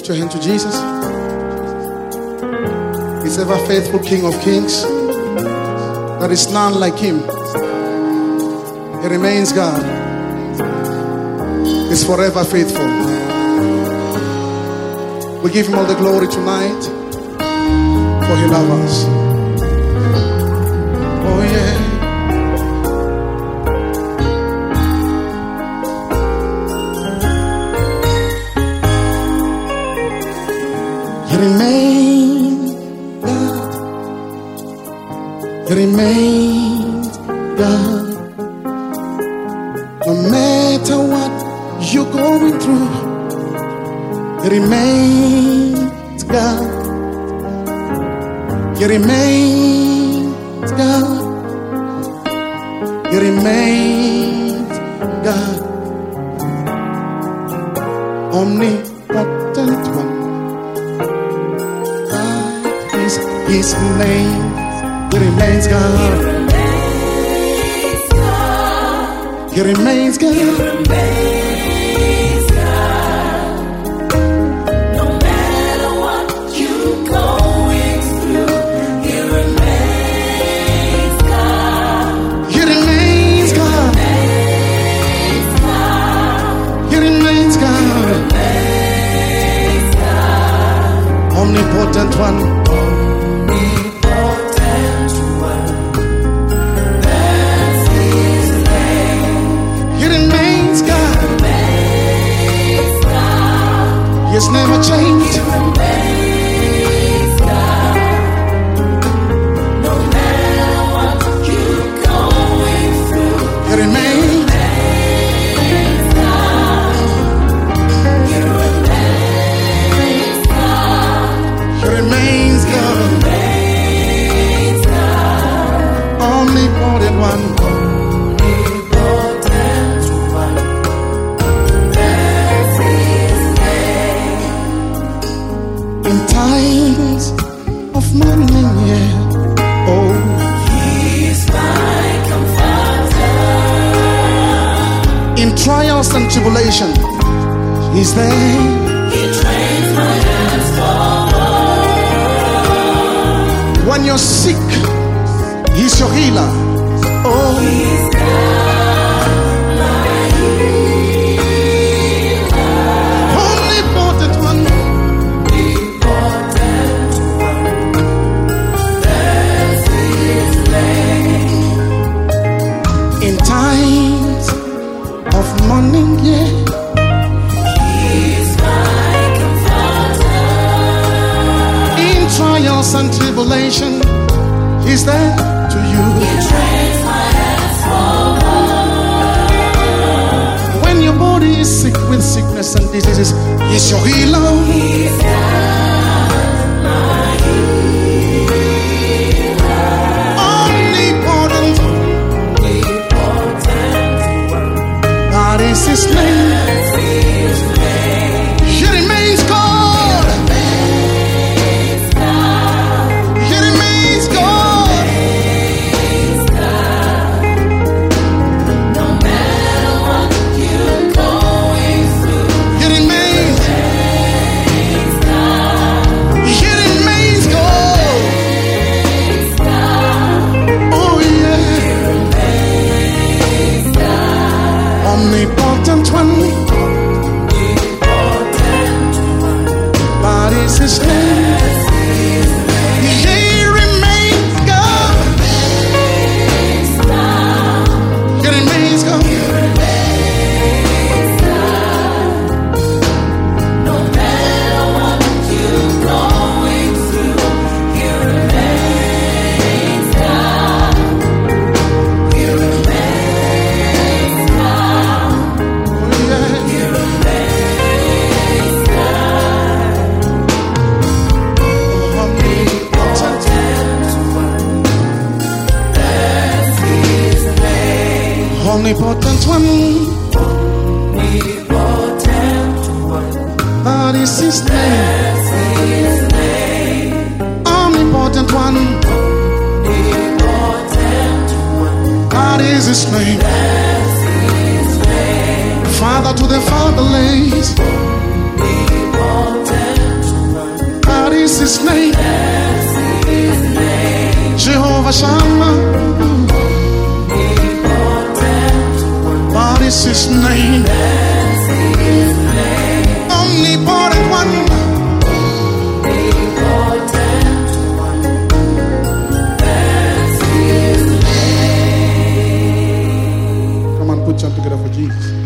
lift your hand to Jesus. He's ever faithful King of Kings. There is none like him. He remains God. He's forever faithful. We give him all the glory tonight, for he loves us. Oh yeah. He remains God. He remains God. No matter what you're going through, He remains God. He remains God. He remains God. Omnipotent one. That is his name. He remains God. He remains God. He remains God. No matter what you're going through, He remains God. He remains God. He remains God. Omnipotent one. It's never changed. No matter what you're going through, He remains. He remains God. Omnipotent one. Times of mourning, yeah. Oh, He's my comforter. In trials and tribulation, He's there. He trains my hands forward. When you're sick, He's your healer. Oh, He's God, my healer. Omnipotent one. In times of mourning, yeah. He's my comforter. In trials and tribulation, He's there to you. He trains my hands forward. When your body is sick with sickness and diseases, He's your healer. He's God, my healer. Omnipotent. That is His name. He remains God. He remains God. No matter what you're going through, He remains. He remains God. Oh yeah. Omnipotent one. That is His name. He remains God. He remains God. No matter what you're going through, He remains God. He remains God. He remains God. Omnipotent one. That is His name. Omnipotent one. That is His name. Father to the fatherless. is his name. Jehovah Shammah. What is his name? Omnipotent one. Come on, put your hand together for Jesus.